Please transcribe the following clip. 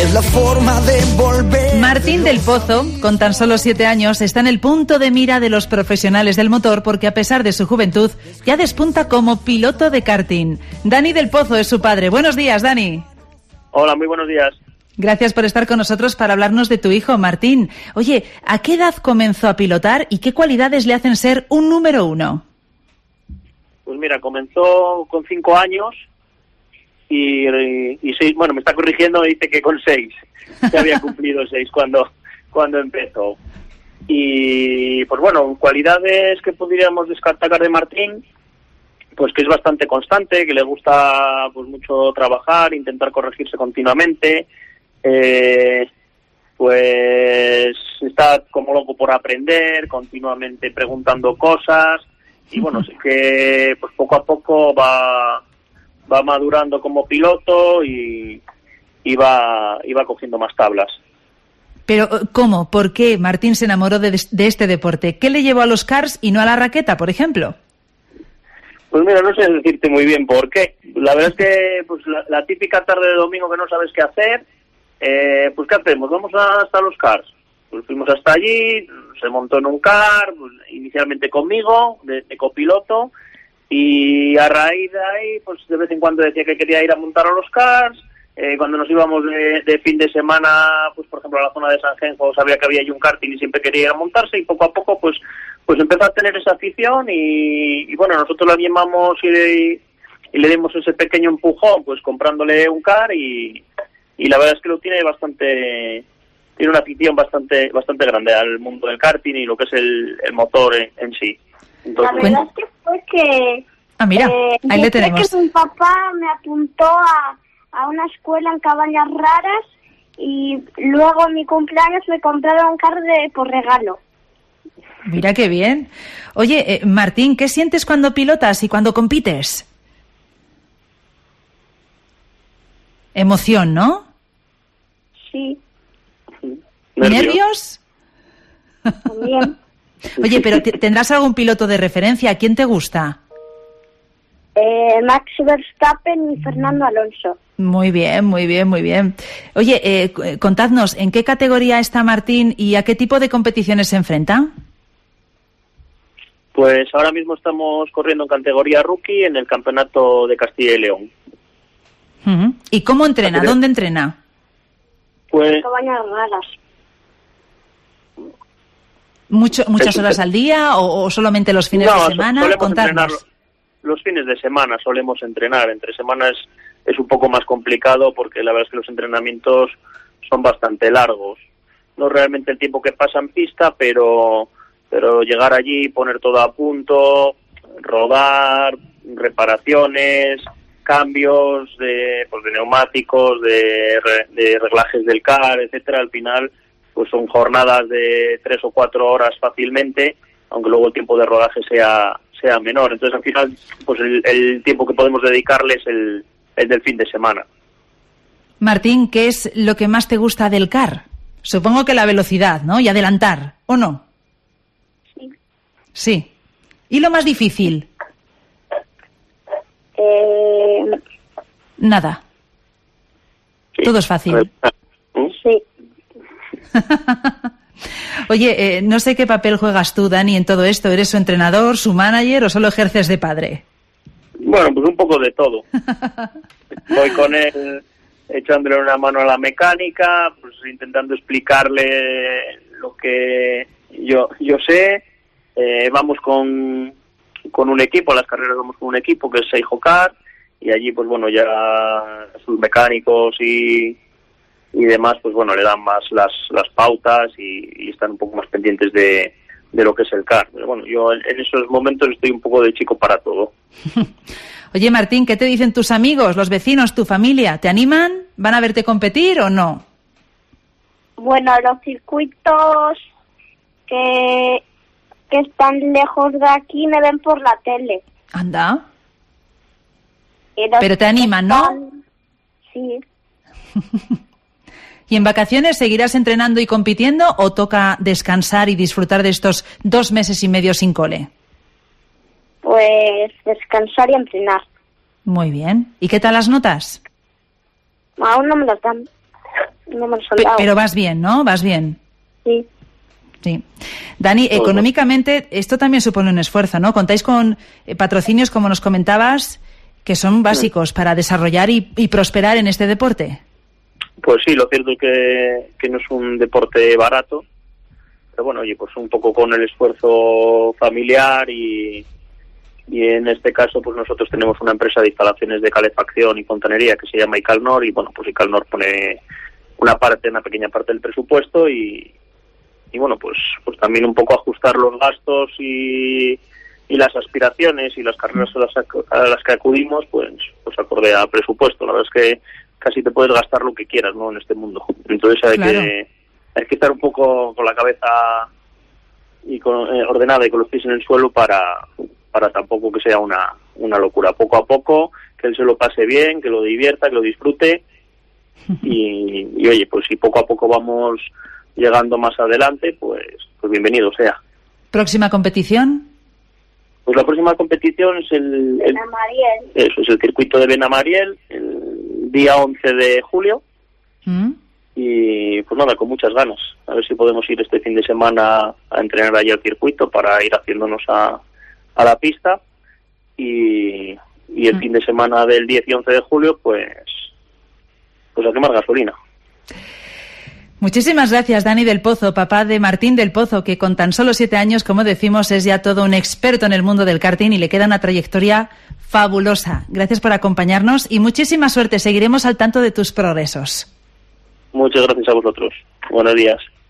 es la forma de volver. Martín del Pozo, con tan solo 7 años, está en el punto de mira de los profesionales del motor porque a pesar de su juventud ya despunta como piloto de karting. Dani del Pozo es su padre. Buenos días, Dani. Hola, muy buenos días. Gracias por estar con nosotros para hablarnos de tu hijo, Martín. Oye, ¿a qué edad comenzó a pilotar y qué cualidades le hacen ser un número 1? Pues mira, comenzó con 5 años y 6, bueno, me está corrigiendo, me dice que con 6. Ya había cumplido 6 cuando empezó. Y pues bueno, cualidades que podríamos destacar de Martín, pues que es bastante constante, que le gusta pues mucho trabajar, intentar corregirse continuamente. Pues está como loco por aprender, continuamente preguntando cosas y bueno, sí que pues poco a poco va madurando como piloto y va cogiendo más tablas. Pero ¿cómo? ¿Por qué Martín se enamoró de este deporte? ¿Qué le llevó a los karts y no a la raqueta, por ejemplo? Pues mira, no sé decirte muy bien por qué. La verdad es que pues la típica tarde de domingo que no sabes qué hacer. Pues ¿qué hacemos? Vamos hasta los cars. Pues fuimos hasta allí, se montó en un car, pues, inicialmente conmigo, de copiloto, y a raíz de ahí, pues de vez en cuando decía que quería ir a montar a los cars. Cuando nos íbamos de fin de semana, pues por ejemplo a la zona de San Genjo, sabía que había allí un karting y siempre quería ir a montarse, y poco a poco pues empezó a tener esa afición y bueno, nosotros la animamos y le dimos ese pequeño empujón, pues comprándole un car y la verdad es que lo tiene una afición bastante grande al mundo del karting y lo que es el motor en sí. Entonces, la verdad es que fue que... mira, ahí le tenemos. Que mi papá me apuntó a una escuela en Cabañas Raras y luego en mi cumpleaños me compraron un car por regalo. Mira qué bien. Oye, Martín, ¿qué sientes cuando pilotas y cuando compites? Emoción, ¿no? Sí. ¿Nervios? También. Oye, pero ¿tendrás algún piloto de referencia? ¿A quién te gusta? Max Verstappen y Fernando Alonso. Muy bien, muy bien, muy bien. Oye, contadnos, ¿en qué categoría está Martín y a qué tipo de competiciones se enfrenta? Pues ahora mismo estamos corriendo en categoría rookie en el campeonato de Castilla y León. Uh-huh. ¿Y cómo entrena? ¿Dónde entrena? Pues Cabañas Raras. ¿Muchas horas al día o solamente los fines de semana? Solemos entrenar los fines de semana, solemos entrenar. Entre semanas es un poco más complicado porque la verdad es que los entrenamientos son bastante largos. No realmente el tiempo que pasa en pista, pero llegar allí, poner todo a punto, rodar, reparaciones, cambios de neumáticos, de reglajes del car, etcétera. Al final pues son jornadas de 3 o 4 horas fácilmente, aunque luego el tiempo de rodaje sea menor. Entonces al final pues el tiempo que podemos dedicarle es el del fin de semana. Martín, ¿qué es lo que más te gusta del car? Supongo que la velocidad, ¿no? Y adelantar, ¿o no? Sí. Sí. ¿Y lo más difícil? Nada. Sí. Todo es fácil. Sí. Oye, no sé qué papel juegas tú, Dani, en todo esto. ¿Eres su entrenador, su manager o solo ejerces de padre? Bueno, pues un poco de todo. Voy con él echándole una mano a la mecánica, pues intentando explicarle lo que yo sé. Vamos con un equipo, a las carreras vamos con un equipo que es Seijo Car, y allí pues bueno, ya sus mecánicos y demás, pues bueno, le dan más las pautas y están un poco más pendientes de lo que es el car. Pero bueno, yo en esos momentos estoy un poco de chico para todo. Oye, Martín, ¿qué te dicen tus amigos, los vecinos, tu familia? ¿Te animan? ¿Van a verte competir o no? Bueno, los circuitos que están lejos de aquí me ven por la tele. Anda. Pero te animan, ¿no? Sí. ¿Y en vacaciones seguirás entrenando y compitiendo o toca descansar y disfrutar de estos 2 meses y medio sin cole? Pues descansar y entrenar. Muy bien. ¿Y qué tal las notas? Aún no me las dan. no me lo han dado. Pero vas bien, ¿no? Vas bien. Sí. Sí. Dani, económicamente esto también supone un esfuerzo, ¿no? Contáis con patrocinios, como nos comentabas, que son básicos para desarrollar y prosperar en este deporte. Pues sí, lo cierto es que no es un deporte barato, pero bueno, oye, pues un poco con el esfuerzo familiar y en este caso pues nosotros tenemos una empresa de instalaciones de calefacción y fontanería que se llama Icalnor y bueno, pues Icalnor pone una pequeña parte del presupuesto y bueno, pues también un poco ajustar los gastos y las aspiraciones y las carreras a las que acudimos, pues acorde a presupuesto. La verdad es que casi te puedes gastar lo que quieras, ¿no?, en este mundo. Entonces hay que estar un poco con la cabeza y ordenada y con los pies en el suelo para tampoco que sea una locura. Poco a poco, que él se lo pase bien, que lo divierta, que lo disfrute y oye, pues si poco a poco vamos llegando más adelante, pues bienvenido sea. ¿Próxima competición? Pues la próxima competición es el circuito de Benamariel, el día 11 de julio. Y pues nada, con muchas ganas. A ver si podemos ir este fin de semana a entrenar allí al circuito para ir haciéndonos a la pista. Y el fin de semana del 10 y 11 de julio, pues a quemar gasolina. Muchísimas gracias, Dani del Pozo, papá de Martín del Pozo, que con tan solo 7 años, como decimos, es ya todo un experto en el mundo del karting y le queda una trayectoria fabulosa. Gracias por acompañarnos y muchísima suerte. Seguiremos al tanto de tus progresos. Muchas gracias a vosotros. Buenos días.